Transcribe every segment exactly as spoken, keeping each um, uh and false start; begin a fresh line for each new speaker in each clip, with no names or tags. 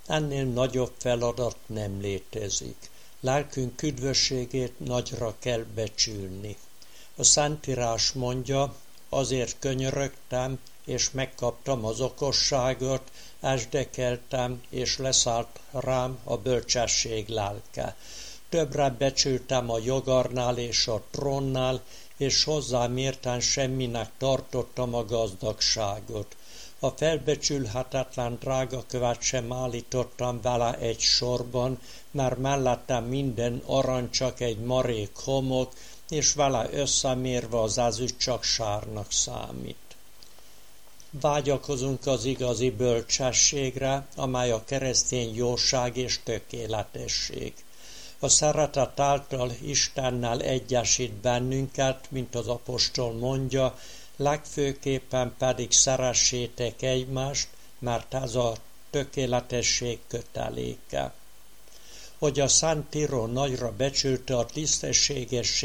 ennél nagyobb feladat nem létezik. Lelkünk üdvösségét nagyra kell becsülni. A Szentírás mondja, azért könyörögtem, és megkaptam az okosságot, esdekeltem, és leszállt rám a bölcsesség lelke. Többre becsültem a jogarnál és a trónnál, és hozzám érten semminek tartottam a gazdagságot. A felbecsülhetetlen drágakövet sem állítottam vele egy sorban, mert mellettem minden arany csak egy marék homok, és vele összemérve az ezüst csak sárnak számít. Vágyakozunk az igazi bölcsességre, amely a keresztény jóság és tökéletesség. A szeretet által Istennel egyesít bennünket, mint az apostol mondja, legfőképpen pedig szeressétek egymást, mert ez a tökéletesség köteléke. Hogy a Szentíró nagyra becsülte a tisztességes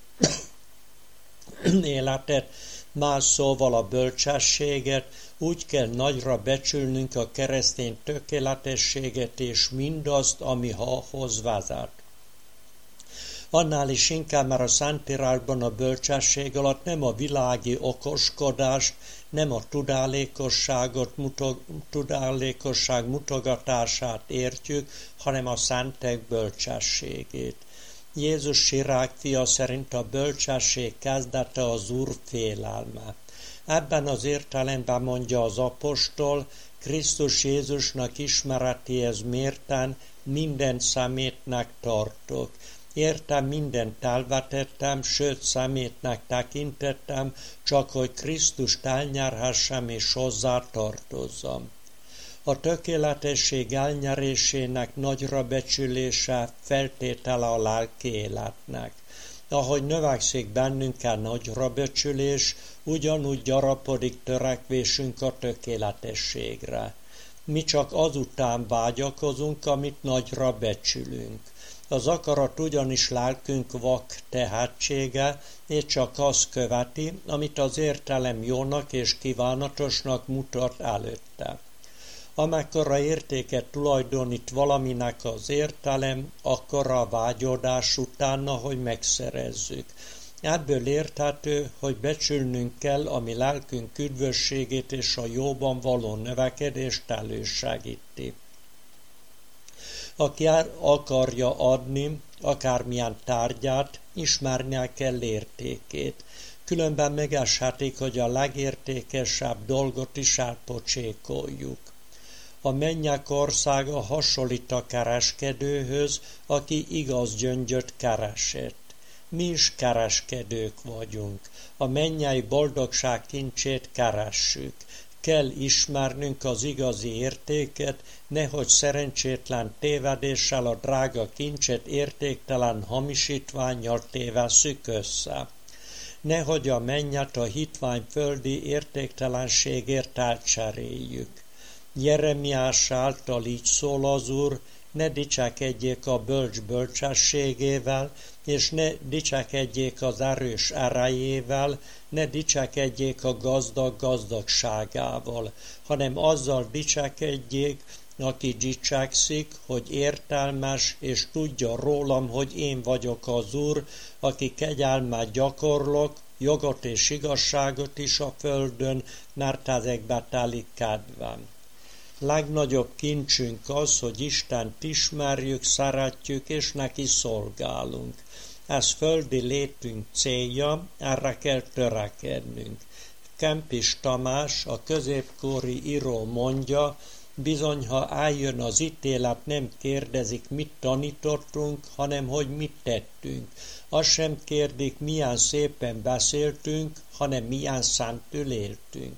életet, más szóval a bölcsességet, úgy kell nagyra becsülnünk a keresztény tökéletességet és mindazt, ami ahhoz vezet. Annál is inkább, mert a Szentírásban a bölcsesség alatt nem a világi okoskodást, nem a tudálékosságot, mutog, tudálékosság mutogatását értjük, hanem a szentek bölcsességét. Jézus Sirák fia szerint a bölcsesség kezdete az Úr félelme. Ebben az értelemben mondja az apostol, Krisztus Jézusnak ismeretéhez mérten minden szemétnek tartok. Értem mindent elvetettem, sőt szemétnek tekintettem, csak hogy Krisztust elnyerhessem és hozzá tartozzam. A tökéletesség elnyerésének nagyra becsülése feltétele a lelki életnek. Ahogy növekszik bennünk a nagyra becsülés, ugyanúgy gyarapodik törekvésünk a tökéletességre. Mi csak azután vágyakozunk, amit nagyra becsülünk. Az akarat ugyanis lelkünk vak tehetsége, és csak azt követi, amit az értelem jónak és kívánatosnak mutat előtte. Amekkora értéket tulajdonít valaminek az értelem, akkora a vágyódás utána, hogy megszerezzük. Ebből érthető, hogy becsülnünk kell, ami lelkünk üdvösségét és a jóban való növekedést elősegíti. Aki akarja adni akármilyen tárgyát, ismernie kell értékét. Különben megeshetik, hogy a legértékesebb dolgot is elpocsékoljuk. A mennyek országa hasonlít a kereskedőhöz, aki igaz gyöngyöt keresett. Mi is kereskedők vagyunk. A mennyei boldogság kincsét keressük. Kell ismernünk az igazi értéket, nehogy szerencsétlen tévedéssel a drága kincset értéktelen hamisítvánnyal tévesszük össze. Nehogy a mennyet a hitvány földi értéktelenségért elcseréljük. Jeremiás által így szól az Úr, ne dicsekedjék a bölcs bölcsességével, és ne dicsekedjék az erős erejével, ne dicsekedjék a gazdag gazdagságával, hanem azzal dicsekedjék, aki dicsekszik, hogy értelmes, és tudja rólam, hogy én vagyok az Úr, aki kegyelmet gyakorlok, jogot és igazságot is a földön, mert ezekbe telik kedvem. Legnagyobb kincsünk az, hogy Istent ismerjük, szeretjük és neki szolgálunk. Ez földi létünk célja, erre kell törekednünk. Kempis Tamás, a középkori író mondja, bizony, ha eljön az ítélet, nem kérdezik, mit tanítottunk, hanem hogy mit tettünk. Azt sem kérdik, milyen szépen beszéltünk, hanem milyen szentül éltünk.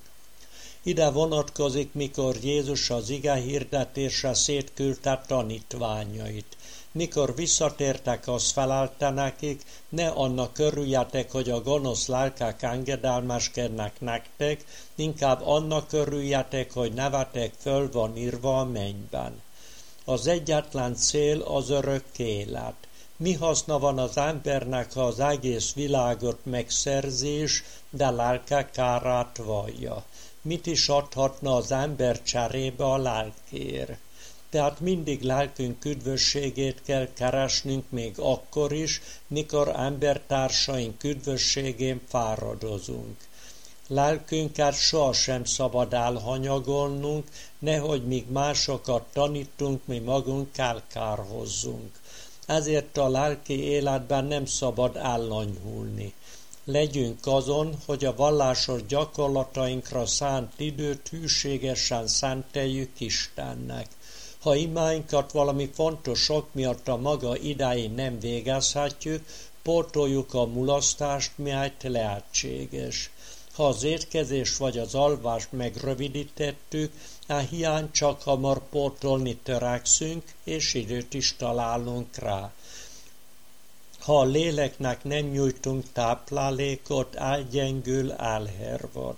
Ide vonatkozik, mikor Jézus az ige hirdetésre szétküldte tanítványait. Mikor visszatértek, azt felelte nekik, ne annak örüljetek, hogy a gonosz lelkek engedelmeskednek nektek, inkább annak örüljetek, hogy nevetek föl van írva a mennyben. Az egyetlen cél az örök élet. Mi haszna van az embernek, ha az egész világot megszerzés, de lelke kárát vallja? Mit is adhatna az ember cserébe a lelkér? Tehát mindig lelkünk üdvösségét kell keresnünk még akkor is, mikor embertársaink üdvösségén fáradozunk. Lelkünket sohasem szabad elhanyagolnunk, nehogy míg másokat tanítunk, mi magunk elkárhozzunk. Ezért a lelki életben nem szabad ellanyhulni. Legyünk azon, hogy a vallásos gyakorlatainkra szánt időt hűségesen szenteljük Istennek. Ha imáinkat valami fontos ok miatt a maga idején nem végezhetjük, pótoljuk a mulasztást, mihelyt lehetséges. Ha az étkezés vagy az alvást megrövidítettük, a hiány csak hamar pótolni törekszünk, és időt is találunk rá. Ha a léleknek nem nyújtunk táplálékot, elgyengül, elhervad.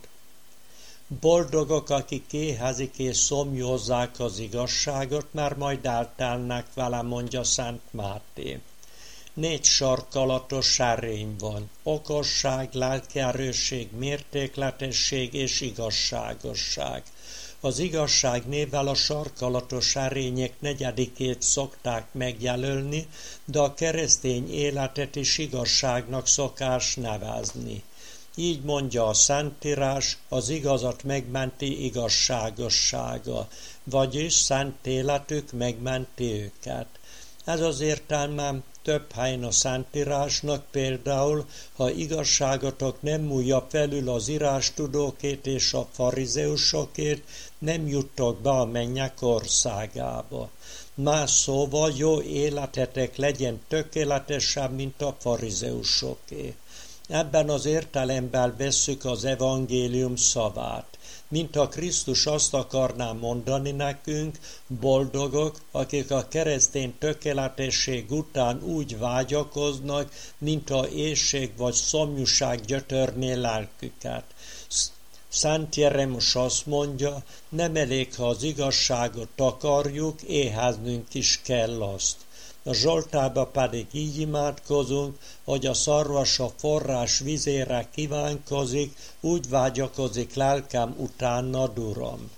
Boldogok, akik éhezik és szomjózzák az igazságot, mert majd eltelnek vele, mondja Szent Máté. Négy sarkalatos serény van: okosság, lelkierősség, mértékletesség és igazságosság. Az igazság névvel a sarkalatos erények negyedikét szokták megjelölni, de a keresztény életet is igazságnak szokás nevezni. Így mondja a Szentírás, az igazat megmenti igazságossága, vagyis szent életük megmenti őket. Ez az értelmem több helyen a Szentírásnak, például, ha igazságotok nem múlja felül az írástudókét és a farizeusokét, nem juttok be a mennyek országába. Más szóval jó életetek legyen tökéletesebb, mint a farizeusoké. Ebben az értelemben vesszük az evangélium szavát. Mint a Krisztus azt akarná mondani nekünk, boldogok, akik a keresztény tökéletesség után úgy vágyakoznak, mint a éhség vagy szomjúság gyötörné lelküket. Szent Jeremiás azt mondja, nem elég, ha az igazságot akarjuk, éheznünk is kell azt. A Zsoltárba pedig így imádkozunk, hogy a szarvas a forrás vizére kívánkozik, úgy vágyakozik lelkem utánad, Uram.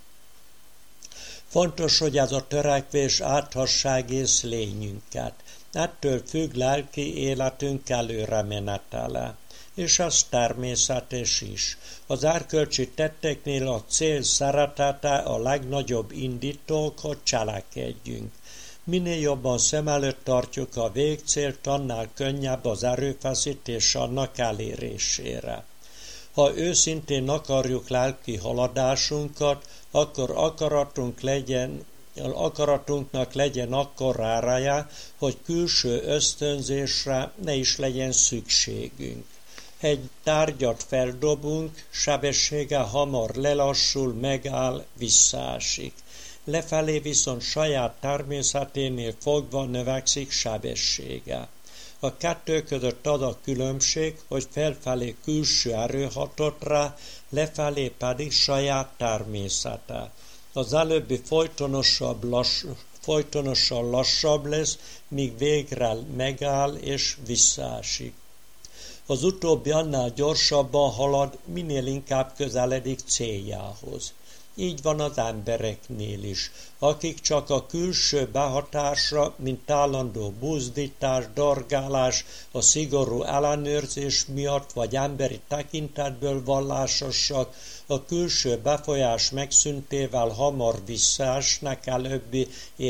Fontos, hogy ez a törekvés áthassa egész lényünket. Ettől függ lelki életünk előremenetele. És az természetes is. Az erkölcsi tetteknél a cél szeretete a legnagyobb indítók, hogy cselekedjünk. Minél jobban szem előtt tartjuk a végcélt, annál könnyebb az erőfeszítés annak elérésére. Ha őszintén akarjuk lelki haladásunkat, akkor akaratunk legyen, akaratunknak legyen akkora ereje, hogy külső ösztönzésre ne is legyen szükségünk. Egy tárgyat feldobunk, sebessége hamar lelassul, megáll, visszaesik. Lefelé viszont saját természeténél fogva növekszik sebessége. A kettő között az a különbség, hogy felfelé külső erő hatott rá, lefelé pedig saját természete. Az előbbi folytonosabb, lass, folytonosan lassabb lesz, míg végre megáll és visszaesik. Az utóbbi annál gyorsabban halad, minél inkább közeledik céljához. Így van az embereknél is, akik csak a külső behatásra, mint állandó buzdítás, dorgálás, a szigorú ellenőrzés miatt vagy emberi tekintetből vallásosak, a külső befolyás megszüntével hamar visszaesnek előbbi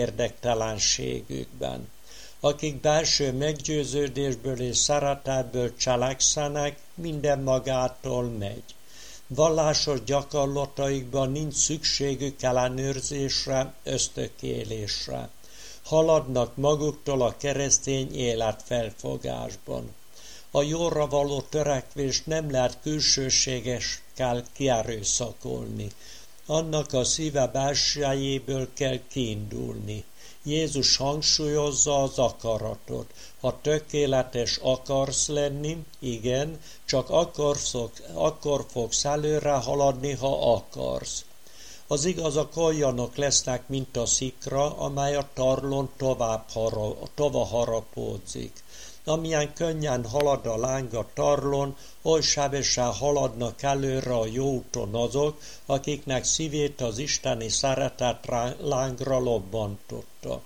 érdektelenségükben. Akik belső meggyőződésből és szeretetből cselekszenek, minden magától megy. Vallásos gyakorlataikban nincs szükségük ellenőrzésre, ösztökélésre. Haladnak maguktól a keresztény életfelfogásban. A jóra való törekvést nem lehet külsőségeskel kierőszakolni. Annak a szíve belsejéből kell kiindulni. Jézus hangsúlyozza az akaratot. Ha tökéletes akarsz lenni, igen, csak akkor, szok, akkor fogsz előre haladni, ha akarsz. Az igazak olyanok lesznek, mint a szikra, amely a tarlón tovább hara, tova harapódzik. Amilyen könnyen halad a láng a tarlón, oly sebesen haladnak előre a jó úton azok, akiknek szívét az isteni szeretet lángra lobbantotta.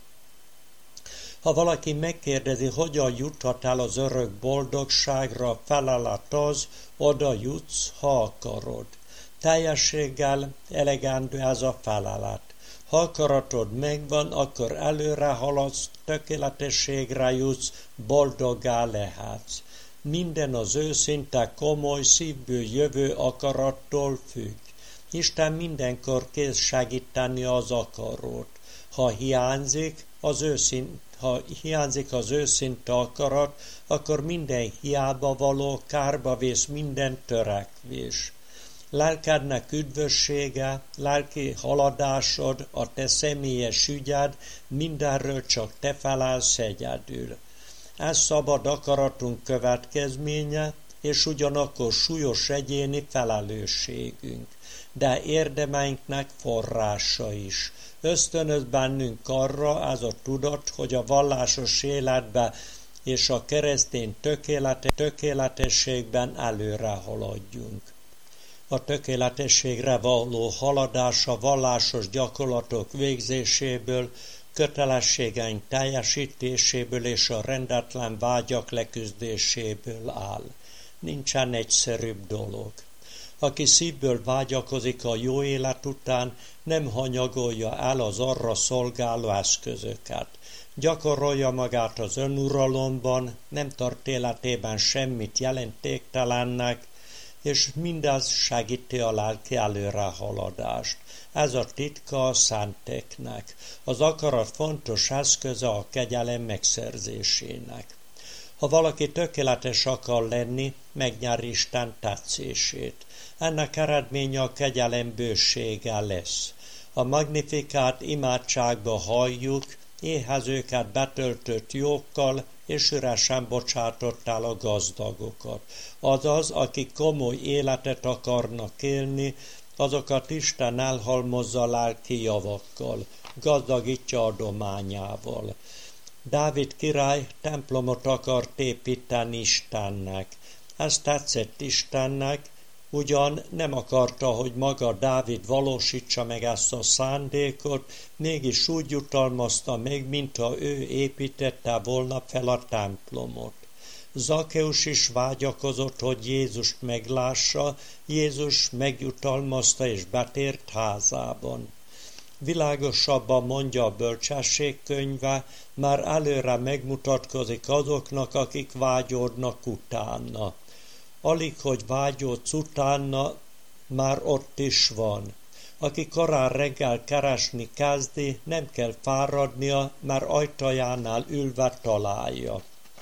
Ha valaki megkérdezi, hogyan juthat el az örök boldogságra, felelet az, oda jutsz, ha akarod. Teljességgel elegendő ez a felelet. Ha akaratod megvan, akkor előre haladsz, tökéletességre jutsz, boldoggá lehetsz. Minden az őszinte, komoly, szívből jövő akarattól függ. Isten mindenkor kész segíteni az akarót. Ha hiányzik az őszinte, Ha hiányzik az őszinte akarat, akkor minden hiába való, kárba vész minden törekvés. Lelkednek üdvössége, lelki haladásod, a te személyes ügyed, mindenről csak te felelsz egyedül. Ez szabad akaratunk következménye, és ugyanakkor súlyos egyéni felelősségünk, de érdemeinknek forrása is. Ösztönöz bennünk arra ez a tudat, hogy a vallásos életbe és a keresztény tökélete, tökéletességben előre haladjunk. A tökéletességre való haladás a vallásos gyakorlatok végzéséből, kötelességeink teljesítéséből és a rendetlen vágyak leküzdéséből áll. Nincsen egyszerűbb dolog. Aki szívből vágyakozik a jó élet után, nem hanyagolja el az arra szolgáló eszközöket. Gyakorolja magát az önuralomban, nem tart életében semmit jelentéktelennek, és mindez segíti a lelki előrehaladást. Ez a titka a szenteknek. Az akarat fontos eszköze a kegyelem megszerzésének. Ha valaki tökéletes akar lenni, megnyer Isten tetszését. Ennek eredménye a kegyelem bősége lesz. A magnifikát imádságba halljuk, éhezőket betöltött jókkal, és üresen bocsátott el a gazdagokat. Azaz, akik komoly életet akarnak élni, azokat Isten elhalmozza lelki javakkal, gazdagítja adományával. Dávid király templomot akart építeni Istennek. Ez tetszett Istennek, ugyan nem akarta, hogy maga Dávid valósítsa meg ezt a szándékot, mégis úgy jutalmazta meg, mintha ő építette volna fel a templomot. Zakkeus is vágyakozott, hogy Jézust meglássa, Jézus megjutalmazta és betért házában. Világosabban mondja a bölcsesség könyve, már előre megmutatkozik azoknak, akik vágyódnak utána. Alig, hogy vágyódsz utána, már ott is van. Aki korán reggel keresni kezdi, nem kell fáradnia, már ajtajánál ülve találja.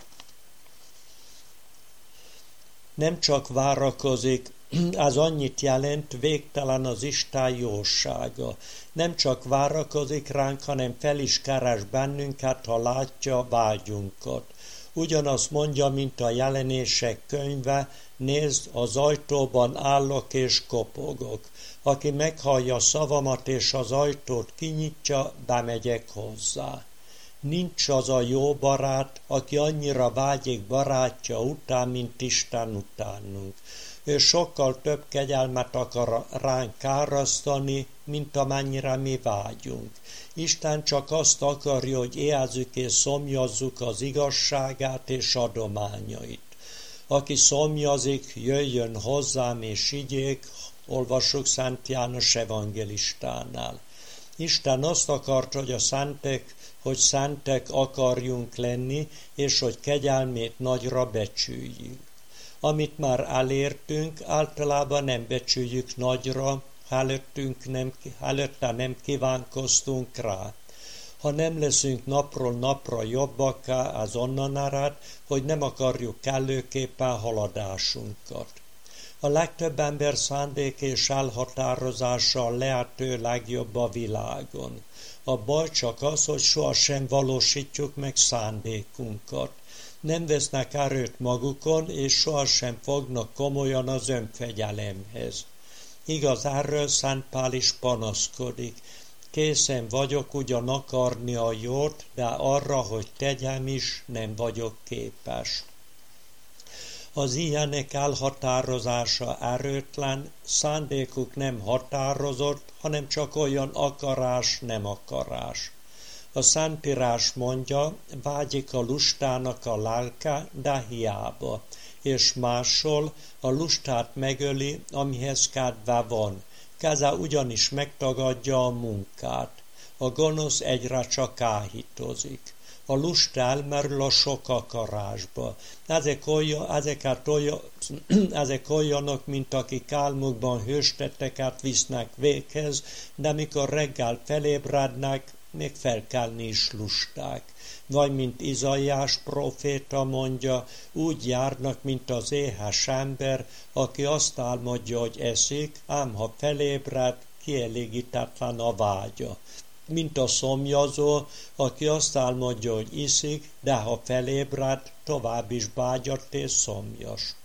Nem csak várakozik, ez annyit jelent, végtelen az Isten jósága. Nem csak várakozik ránk, hanem fel is keres bennünket, ha látja a vágyunkat. Ugyanazt mondja, mint a Jelenések könyve, nézd, az ajtóban állok és kopogok. Aki meghallja szavamat és az ajtót kinyitja, bemegyek hozzá. Nincs az a jó barát, aki annyira vágyik barátja után, mint Isten utánunk. Ő sokkal több kegyelmet akar ránk árasztani, mint amennyire mi vágyunk. Isten csak azt akarja, hogy éhezzük és szomjazzuk az igazságát és adományait. Aki szomjazik, jöjjön hozzám és igyék, olvassuk Szent János evangélistánál. Isten azt akart, hogy a szentek, hogy szentek akarjunk lenni, és hogy kegyelmét nagyra becsüljük. Amit már elértünk, általában nem becsüljük nagyra, előttünk nem, előtte nem kívánkoztunk rá. Ha nem leszünk napról napra jobbakká, az onnan ered, hogy nem akarjuk kellőképpen haladásunkat. A legtöbb ember szándék és elhatározása a lehető legjobb a világon. A baj csak az, hogy sohasem valósítjuk meg szándékunkat. Nem vesznek erőt magukon, és sohasem fognak komolyan az önfegyelemhez. Igaz, erről Szent Pál is panaszkodik. Készen vagyok ugyan akarni a jót, de arra, hogy tegyem is, nem vagyok képes. Az ilyenek elhatározása erőtlen, szándékuk nem határozott, hanem csak olyan akarás, nem akarás. A Szentírás mondja, vágyik a lustának a lelke, de hiába, és máshol a lustát megöli, amihez kedve van. Keze ugyanis megtagadja a munkát. A gonosz egyre csak áhítozik. A lust elmerül a sok akarásba. Ezek, olyan, ezeket olyan, ezek olyanok, mint akik álmukban hőstetteket visznek véghez, de mikor reggel felébrednek, még felkelni is lusták. Vagy mint Izaiás próféta mondja, úgy járnak, mint az éhes ember, aki azt álmodja, hogy eszik, ám ha felébred, kielégítetlen a vágya. Mint a szomjazó, aki azt álmodja, hogy iszik, de ha felébred, tovább is vágyat és szomjas.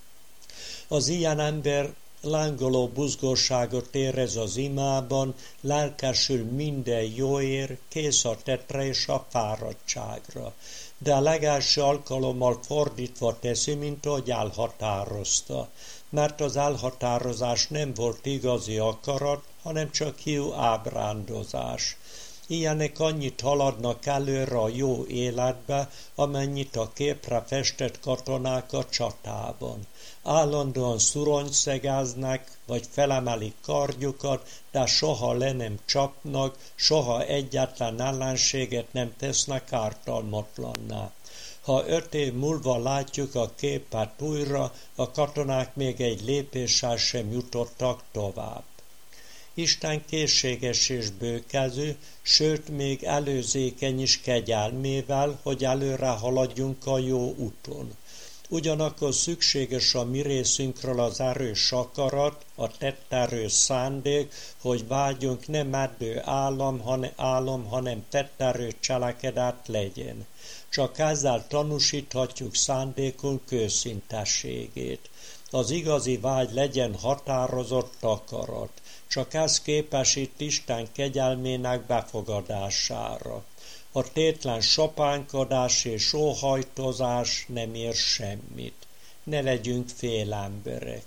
Az ilyen ember lángoló buzgóságot érez az imában, lelkesül minden jóért, kész a tettre és a fáradtságra. De a legelső alkalommal fordítva teszi, mint ahogy elhatározta. Mert az elhatározás nem volt igazi akarat, hanem csak hiú ábrándozás. Ilyenek annyit haladnak előre a jó életbe, amennyit a képre festett katonák a csatában. Állandóan szuronyszegeznek, vagy felemelik kardjukat, de soha le nem csapnak, soha egyetlen ellenséget nem tesznek ártalmatlanná. Ha öt év múlva látjuk a képet újra, a katonák még egy lépéssel sem jutottak tovább. Isten készséges és bőkezű, sőt még előzékeny is kegyelmével, hogy előre haladjunk a jó úton. Ugyanakkor szükséges a mi részünkről az erős akarat, a tetterős szándék, hogy vágyunk nem meddő állam, hanem, állam, hanem tetterő cselekedet legyen. Csak ezzel tanúsíthatjuk szándékunk őszintességét. Az igazi vágy legyen határozott akarat. Csak ez képesít Isten kegyelmének befogadására. A tétlen sopánkodás és óhajtozás nem ér semmit. Ne legyünk félemberek.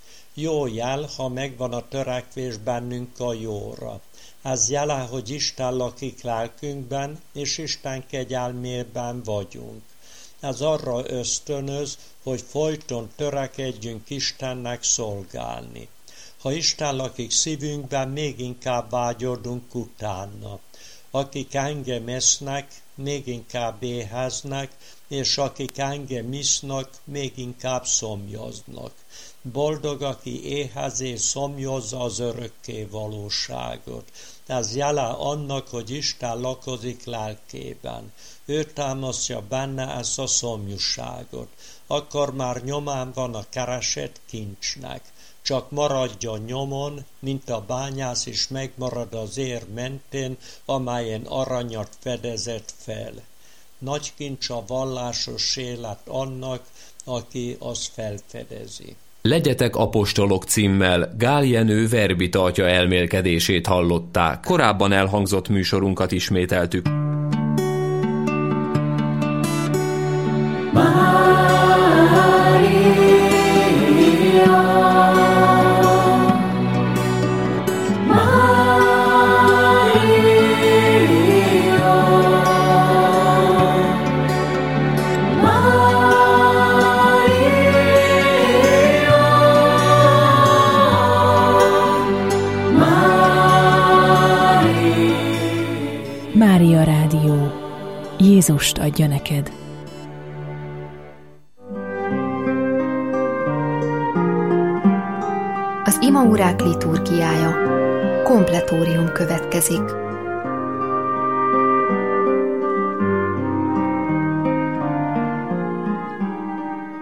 Jó jel, ha megvan a törekvés bennünk a jóra. Ez jele, hogy Isten lakik lelkünkben, és Isten kegyelmében vagyunk. Ez arra ösztönöz, hogy folyton törekedjünk Istennek szolgálni. Ha Isten lakik szívünkben, még inkább vágyodunk utána. Akik engem esznek, még inkább éheznek, és akik engem isznak, még inkább szomjaznak. Boldog, aki éhez és szomjazza az örökké valóságot. Ez jele annak, hogy Isten lakozik lelkében. Ő támasztja benne ezt a szomjúságot. Akkor már nyomán van a keresett kincsnek. Csak maradjon nyomon, mint a bányász is megmarad az ér mentén, amelyen aranyat fedezett fel. Nagy kincs a vallásos élet annak, aki azt felfedezi.
Legyetek apostolok címmel Gál Jenő verbitartja elmélkedését hallották. Korábban elhangzott műsorunkat ismételtük.
Mária Rádió. Jézust adja neked.
Az imaórák liturgiája. Kompletórium következik.